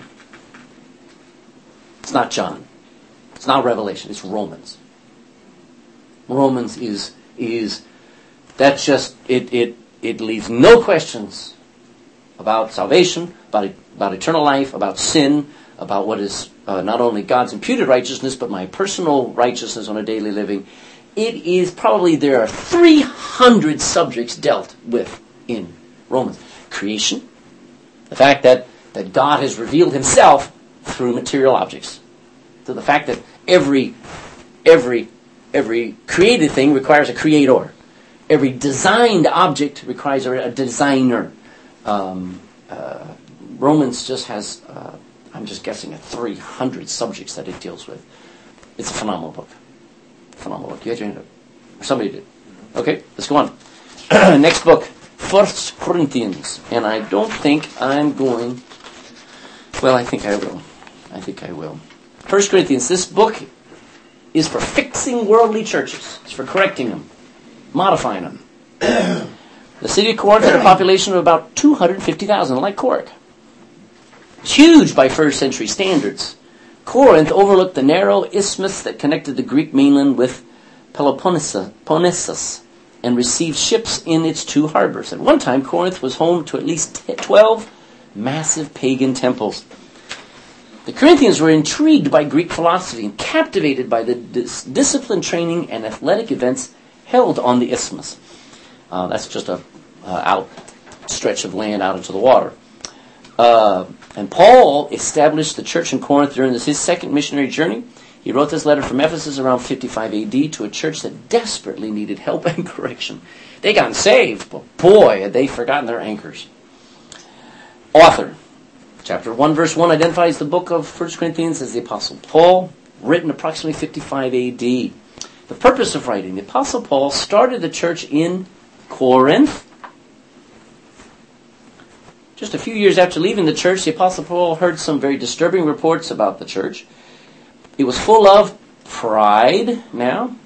It's not John. It's not Revelation. It's Romans. Romans is, is that's just, it, it, it leaves no questions about salvation, about about eternal life, about sin, about what is uh, not only God's imputed righteousness, but my personal righteousness on a daily living. It is probably, there are three hundred subjects dealt with in Romans. Creation, the fact that, that God has revealed Himself through material objects. So the fact that every, every, every created thing requires a creator. Every designed object requires a designer. Um, uh, Romans just has, uh, I'm just guessing, at three hundred subjects that it deals with. It's a phenomenal book. Phenomenal book. You had your hand up. Somebody did. Okay, let's go on. Next book, First Corinthians. And I don't think I'm going, well, I think I will. I think I will. First Corinthians, this book is for fixing worldly churches. It's for correcting them, modifying them. The city of Corinth had a population of about two hundred fifty thousand, like Cork. It's huge by first century standards. Corinth overlooked the narrow isthmus that connected the Greek mainland with Peloponnesus and received ships in its two harbors. At one time, Corinth was home to at least twelve massive pagan temples. The Corinthians were intrigued by Greek philosophy and captivated by the dis- discipline training and athletic events held on the isthmus. Uh, that's just a uh, out stretch of land out into the water. Uh, and Paul established the church in Corinth during this, his second missionary journey. He wrote this letter from Ephesus around fifty-five A D to a church that desperately needed help and correction. They got saved, but boy, had they forgotten their anchors. Author. Chapter one, verse one identifies the book of First Corinthians as the Apostle Paul, written approximately fifty-five A D. The purpose of writing. The Apostle Paul started the church in Corinth. Just a few years after leaving the church, the Apostle Paul heard some very disturbing reports about the church. He was full of pride now.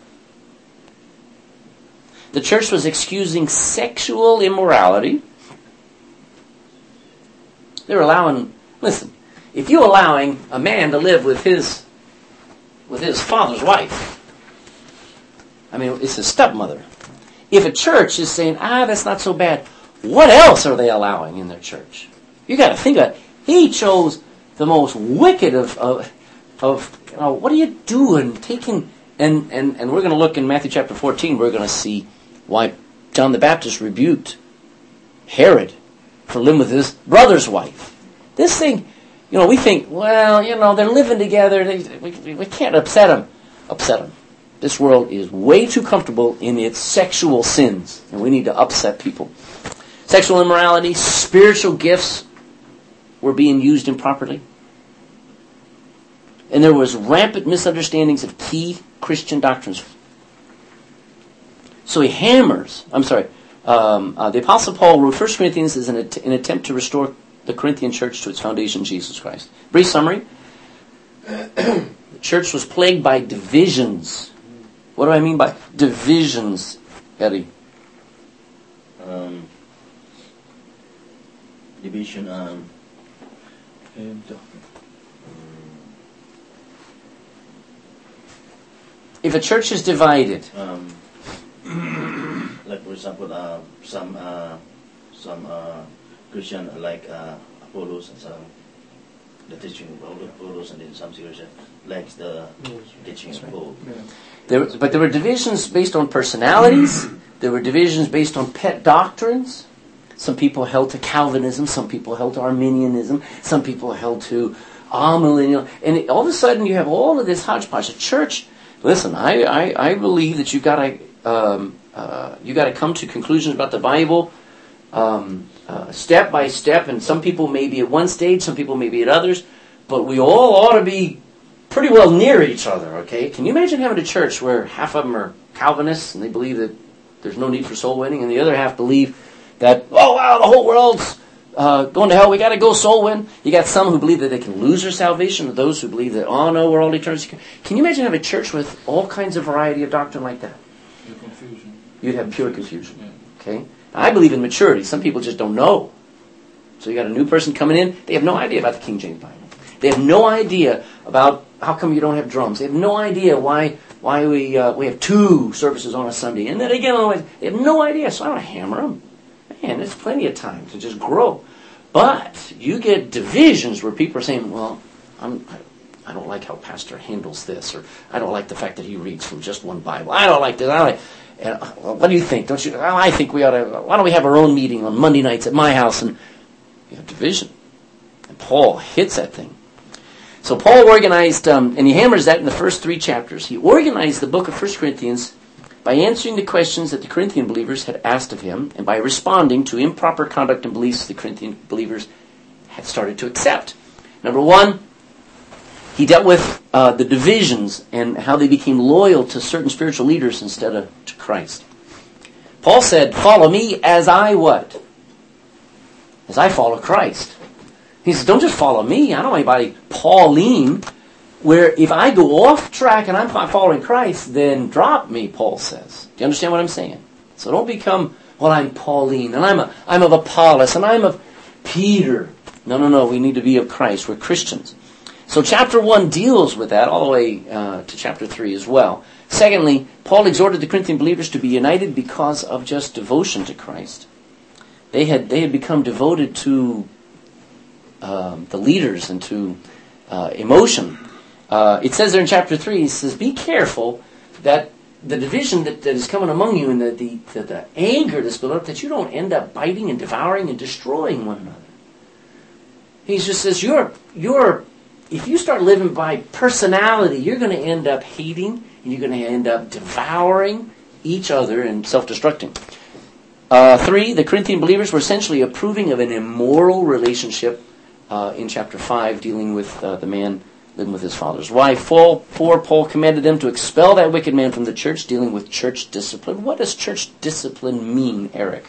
The church was excusing sexual immorality. They're allowing, listen, if you're allowing a man to live with his with his father's wife, I mean, it's his stepmother. If a church is saying, ah, that's not so bad, what else are they allowing in their church? You got to think about it. He chose the most wicked of, of, of you know, what are you doing? Taking, and, and, and we're going to look in Matthew chapter fourteen, we're going to see why John the Baptist rebuked Herod for living with his brother's wife. This thing, you know, we think, well, you know, they're living together. They, we, we can't upset them. Upset them. This world is way too comfortable in its sexual sins, and we need to upset people. Sexual immorality, spiritual gifts were being used improperly. And there was rampant misunderstandings of key Christian doctrines. So he hammers, I'm sorry, Um, uh, the Apostle Paul wrote First Corinthians as an, att- an attempt to restore the Corinthian church to its foundation, Jesus Christ. Brief summary. The church was plagued by divisions. What do I mean by divisions, Eddie? Um, division, um, And doctrine. If a church is divided, um, like for example, uh, some uh, some uh, Christian like uh, Apollos and some the teaching of Apollos, and then some Christian like the teaching of Paul. there, but there were divisions based on personalities. There were divisions based on pet doctrines. Some people held to Calvinism. Some people held to Arminianism. Some people held to amillennial. And it, all of a sudden, you have all of this hodgepodge. A church. Listen, I I, I believe that you got to um, uh, you got to come to conclusions about the Bible um, uh, step by step. And some people may be at one stage. Some people may be at others. But we all ought to be pretty well near each other. Okay? Can you imagine having a church where half of them are Calvinists and they believe that there's no need for soul winning, and the other half believe that, oh wow, the whole world's uh, going to hell, we got to go soul win. You got some who believe that they can lose their salvation, and those who believe that, oh no, we're all eternity. Can you imagine having a church with all kinds of variety of doctrine like that? Pure confusion. You'd have pure confusion. Yeah. Okay? I believe in maturity. Some people just don't know. So you got a new person coming in, they have no idea about the King James Bible. They have no idea about how come you don't have drums. They have no idea why why we uh, we have two services on a Sunday. And then again, they have no idea, so I don't hammer them. Man, there's plenty of time to just grow. But you get divisions where people are saying, well, I'm, I don't like how Pastor handles this, or I don't like the fact that he reads from just one Bible. I don't like this. I don't like, and, well, what do you think? Don't you? Well, I think we ought to, why don't we have our own meeting on Monday nights at my house? And you have division. And Paul hits that thing. So Paul organized, um, and he hammers that in the first three chapters. He organized the book of First Corinthians by answering the questions that the Corinthian believers had asked of him, and by responding to improper conduct and beliefs the Corinthian believers had started to accept. Number one, he dealt with uh, the divisions and how they became loyal to certain spiritual leaders instead of to Christ. Paul said, follow me as I what? As I follow Christ. He says, don't just follow me. I don't want anybody Pauline, where if I go off track and I'm not following Christ, then drop me, Paul says. Do you understand what I'm saying? So don't become, well, I'm Pauline, and I'm a, I'm of Apollos, and I'm of Peter. No, no, no. We need to be of Christ. We're Christians. So chapter one deals with that all the way uh, to chapter three as well. Secondly, Paul exhorted the Corinthian believers to be united because of just devotion to Christ. They had they had become devoted to um, the leaders and to uh, emotion. Uh, it says there in chapter three, it says, be careful that the division that, that is coming among you and the, the, the, the anger that's built up, that you don't end up biting and devouring and destroying one another. He just says, you're, you're if you start living by personality, you're going to end up hating and you're going to end up devouring each other and self-destructing. Uh, three, the Corinthian believers were essentially approving of an immoral relationship uh, in chapter five, dealing with uh, the man living with his father's wife. Four, four, Paul commanded them to expel that wicked man from the church, dealing with church discipline. What does church discipline mean, Eric?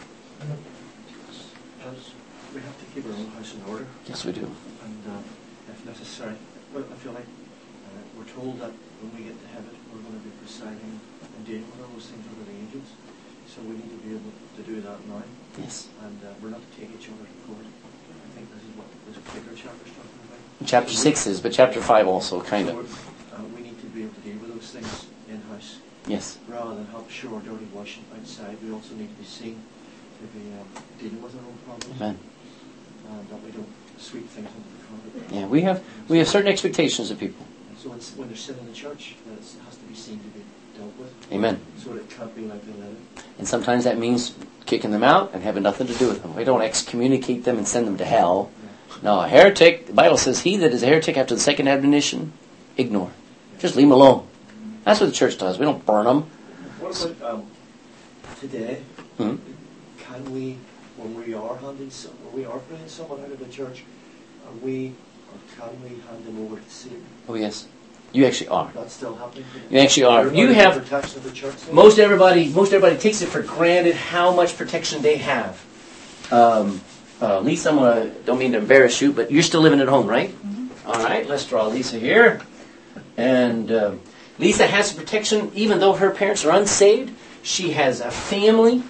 As we have to keep our own house in order. Yes, we do. And uh, if necessary, but I feel like uh, we're told that when we get to heaven, we're going to be presiding and dealing with all those things over the angels. So we need to be able to do that now. Yes. And uh, we're not to take each other to court. I think this is what this particular chapter is talking about. Chapter six is, but chapter five also, kind So of. uh, we need to be able to deal with those things in-house. Yes. Rather than help show our dirty washing outside, we also need to be seen to be um, dealing with our own problems. Amen. And that we don't sweep things under the carpet. Yeah, we have we have certain expectations of people. And so when, when there's sin in the church, uh, it has to be seen to be dealt with. Amen. So that it can't be like they let it. And sometimes that means kicking them out and having nothing to do with them. We don't excommunicate them and send them to hell. No, a heretic, the Bible says, he that is a heretic after the second admonition, ignore. Just leave him alone. That's what the church does. We don't burn them. What about um, today? Hmm? Can we, when we are handing, some, when we are bringing someone out of the church, are we, or can we hand them over to Satan? Oh, yes. You actually are. That's still happening. You actually are. Everybody You has have, protection of the church. Then? most everybody, most everybody takes it for granted how much protection they have. Um, uh, Lisa, I'm gonna, don't mean to embarrass you, but you're still living at home, right? Mm-hmm. All right, let's draw Lisa here. And uh, Lisa has protection even though her parents are unsaved. She has a family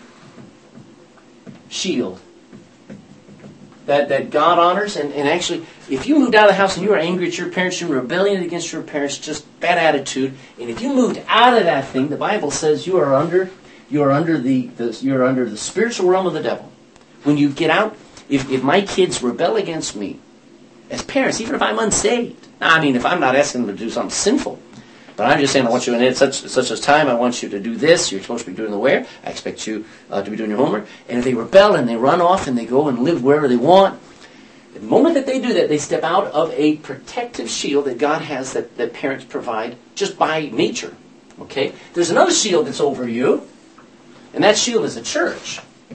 shield that, that God honors. And, and actually, if you moved out of the house and you were angry at your parents, you were rebellion against your parents, just bad attitude, and if you moved out of that thing, the Bible says you are under you are under the, the you are under the spiritual realm of the devil. When you get out, if, if my kids rebel against me, as parents, even if I'm unsaved, I mean, if I'm not asking them to do something sinful, but I'm just saying, I want you in such such a time, I want you to do this, you're supposed to be doing the where, I expect you uh, to be doing your homework, and if they rebel and they run off and they go and live wherever they want, the moment that they do that, they step out of a protective shield that God has that, that parents provide just by nature. Okay? There's another shield that's over you, and that shield is the church.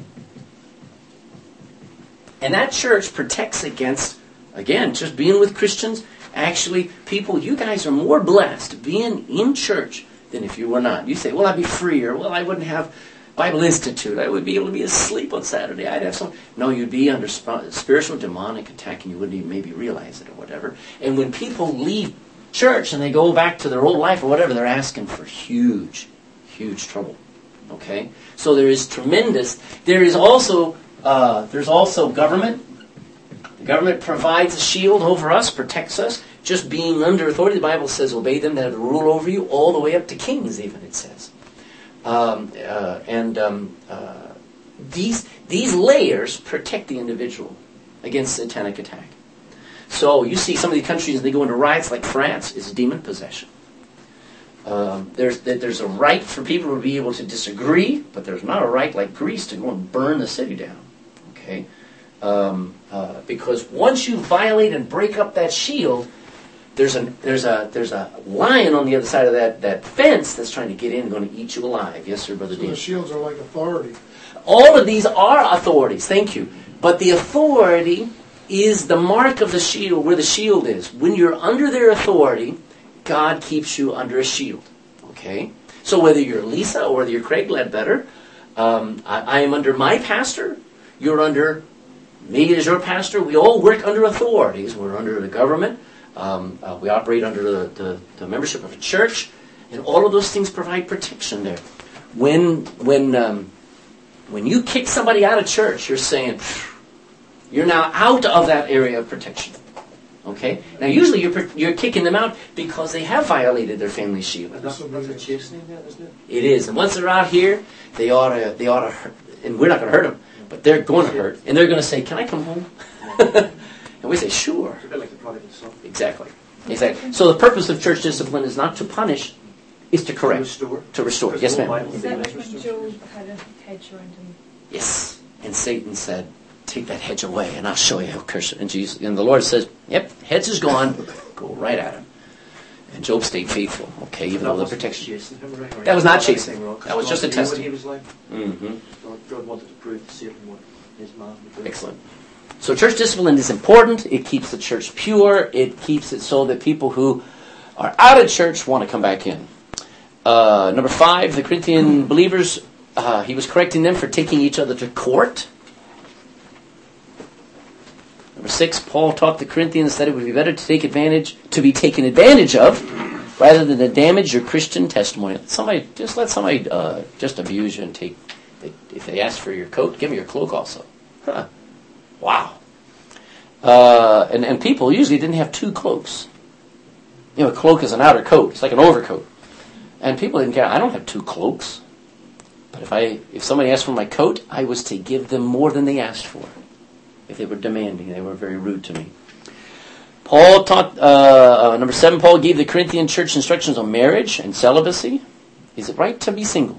And that church protects against, again, just being with Christians. Actually, people, you guys are more blessed being in church than if you were not. You say, well, I'd be freer. Well, I wouldn't have Bible Institute. I would be able to be asleep on Saturday. I'd have some... No, you'd be under sp- spiritual demonic attack and you wouldn't even maybe realize it or whatever. And when people leave church and they go back to their old life or whatever, they're asking for huge, huge trouble. Okay? So there is tremendous... There is also... Uh, there's also government. The government provides a shield over us, protects us. Just being under authority, the Bible says, obey them that rule over you, all the way up to kings, even, it says. Um, uh, and um, uh, these these layers protect the individual against satanic attack. So you see some of the countries, they go into riots like France, is demon possession. Um, there's there's a right for people to be able to disagree, but there's not a right like Greece to go and burn the city down. Okay, um, uh, because once you violate and break up that shield, there's a there's a there's a lion on the other side of that, that fence that's trying to get in and going to eat you alive. Yes, sir, Brother So Dean. the shields are like authority. All of these are authorities. Thank you. But the authority is the mark of the shield, where the shield is. When you're under their authority, God keeps you under a shield. Okay? So whether you're Lisa or whether you're Craig Ledbetter, um, I, I am under my pastor, you're under me as your pastor. We all work under authorities. We're under the government. Um, uh, we operate under the, the, the membership of a church. And all of those things provide protection there. When, when, um, when you kick somebody out of church, you're saying, you're now out of that area of protection. Okay? Now, usually you're you're kicking them out because they have violated their family shield. And that's, that's a chastening, then, isn't it? It is. And once they're out here, they ought to, they ought to hurt. And we're not going to hurt them, but they're going to hurt. And they're going to say, can I come home? And we say, sure. It's a bit like the prodigal son. Exactly. Exactly. So the purpose of church discipline is not to punish, is to correct. To restore. To restore. There's Yes, no ma'am. Bible Is thing that that's like when restored. Job had a hedge around him? Yes. And Satan said, take that hedge away, and I'll show you how cursed. And Jesus, and the Lord says, "Yep, hedge is gone. Go right at him." And Job stayed faithful. Okay, even though the protection. That was not chasing. That was just a testing. He was like, Mm-hmm. God wanted to prove to Satan what his man would do. Excellent. So church discipline is important. It keeps the church pure. It keeps it so that people who are out of church want to come back in. Uh, number five, the Corinthian believers, uh, he was correcting them for taking each other to court. Number six, Paul taught the Corinthians that it would be better to take advantage, to be taken advantage of, rather than to damage your Christian testimony. Somebody, just let somebody uh, just abuse you and take. If they ask for your coat, give me your cloak also. Huh. Wow. Uh, and, and people usually didn't have two cloaks. You know, a cloak is an outer coat. It's like an overcoat. And people didn't care. I don't have two cloaks. But if I, if somebody asked for my coat, I was to give them more than they asked for. If they were demanding, they were very rude to me. Paul taught, uh, uh, number seven, Paul gave the Corinthian church instructions on marriage and celibacy. Is it right to be single?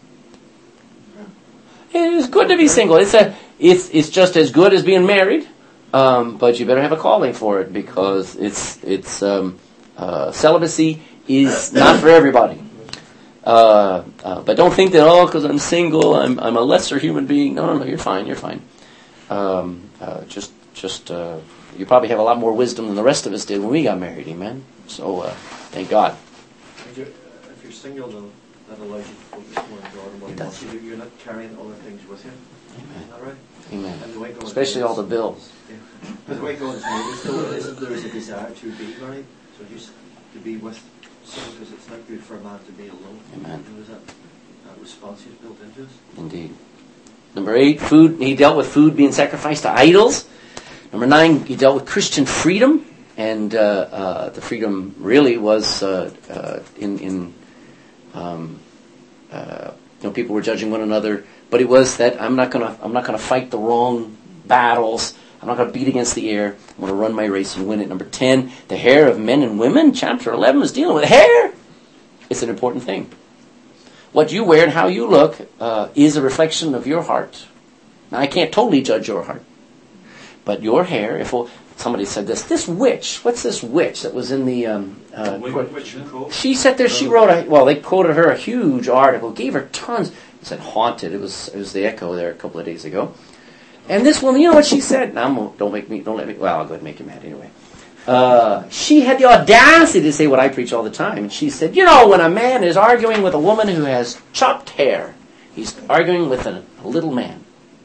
It is good to be single. It's a, it's, it's just as good as being married, um, but you better have a calling for it, because it's, it's, um, uh, celibacy is not for everybody. Uh, uh, but don't think that, oh, because I'm single, I'm, I'm a lesser human being. No, no, no, you're fine, you're fine. Um, uh, just, just, uh, you probably have a lot more wisdom than the rest of us did when we got married, amen? So, uh, thank God. If you're, if you're single, then that allows you to focus more on God and what He wants you to do. You're not carrying other things with you. Amen. Is that right? Amen. And the way God Especially all the bills. Yeah. But the way God is made is still isn't there is a desire to be married, so just to be with someone, because it's not good for a man to be alone. Amen. There is that, that response He's built into us. Indeed. Number eight, food. He dealt with food being sacrificed to idols. Number nine, he dealt with Christian freedom, and uh, uh, the freedom really was uh, uh, in in um, uh, you know, people were judging one another, but it was that I'm not gonna I'm not gonna fight the wrong battles. I'm not gonna beat against the air. I'm gonna run my race and win it. Number ten, the hair of men and women. Chapter eleven is dealing with hair. It's an important thing. What you wear and how you look uh, is a reflection of your heart. Now, I can't totally judge your heart, but your hair, if well, somebody said this, this witch, what's this witch that was in the... Um, uh, Witch and Co. She sat there, she wrote, a, well, they quoted her a huge article, gave her tons, it said haunted, it was it was the Echo there a couple of days ago. And this woman, you know what she said? Now, don't make me, don't let me, well, I'll go ahead and make you mad anyway. Uh, she had the audacity to say what I preach all the time. And she said, you know, when a man is arguing with a woman who has chopped hair, he's arguing with a, a little man.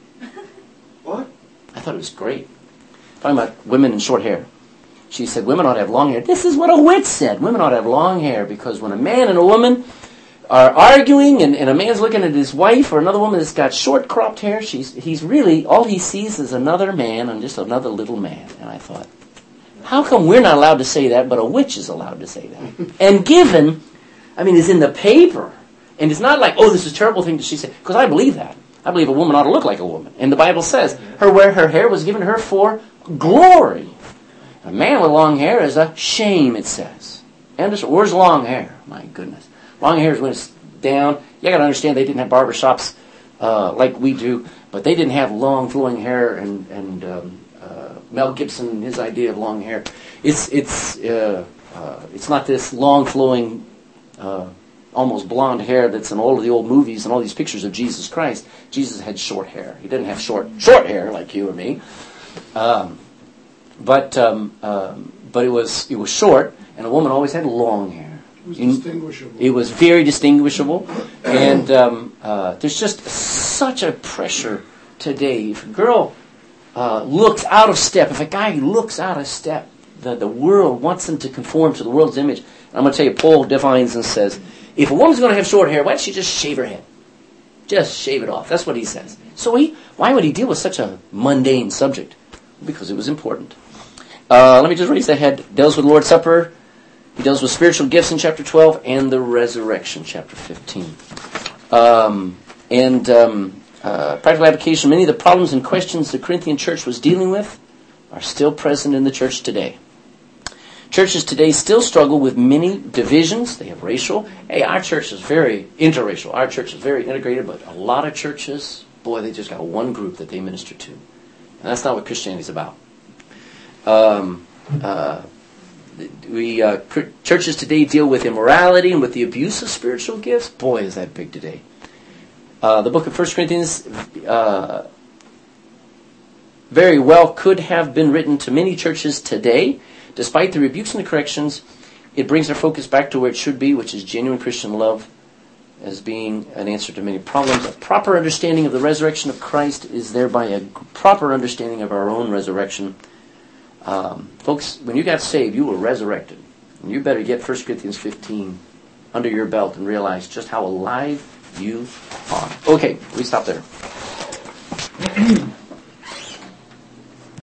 What? I thought it was great. Talking about women in short hair. She said, women ought to have long hair. This is what a witch said. Women ought to have long hair, because when a man and a woman are arguing and, and a man's looking at his wife or another woman that's got short cropped hair, she's he's really, all he sees is another man and just another little man. And I thought, how come we're not allowed to say that, but a witch is allowed to say that? And given, I mean, it's in the paper. And it's not like, oh, this is a terrible thing that she said. Because I believe that. I believe a woman ought to look like a woman. And the Bible says her wear her hair was given her for glory. A man with long hair is a shame, it says. And just, where's long hair? My goodness. Long hair is when it's down. You got to understand they didn't have barbershops uh, like we do, but they didn't have long flowing hair and, and um, uh, Mel Gibson, his idea of long hair. It's it's uh, uh, it's not this long flowing, uh, almost blonde hair that's in all of the old movies and all these pictures of Jesus Christ. Jesus had short hair. He didn't have short short hair like you or me, um, but um, um, but it was it was short, and a woman always had long hair. It was In, distinguishable. It was very distinguishable, and um, uh, there's just such a pressure today. If a girl uh, looks out of step, if a guy looks out of step, the, the world wants him to conform to the world's image. And I'm going to tell you, Paul defines and says, if a woman's going to have short hair, why don't she just shave her head? Just shave it off. That's what he says. So he, why would he deal with such a mundane subject? Because it was important. Uh, let me just raise that head. Deals with Lord's Supper. He deals with spiritual gifts in chapter twelve and the resurrection, chapter fifteen. Um, and um, uh, practical application, many of the problems and questions the Corinthian church was dealing with are still present in the church today. Churches today still struggle with many divisions. They have racial. Hey, our church is very interracial. Our church is very integrated, but a lot of churches, boy, they just got one group that they minister to. And that's not what Christianity is about. Um, uh, we uh, churches today deal with immorality and with the abuse of spiritual gifts. Boy, is that big today. Uh, the book of First Corinthians uh, very well could have been written to many churches today. Despite the rebukes and the corrections, it brings our focus back to where it should be, which is genuine Christian love as being an answer to many problems. A proper understanding of the resurrection of Christ is thereby a proper understanding of our own resurrection. Um, folks, when you got saved, you were resurrected. And you better get First Corinthians fifteen under your belt and realize just how alive you are. Okay, we stop there.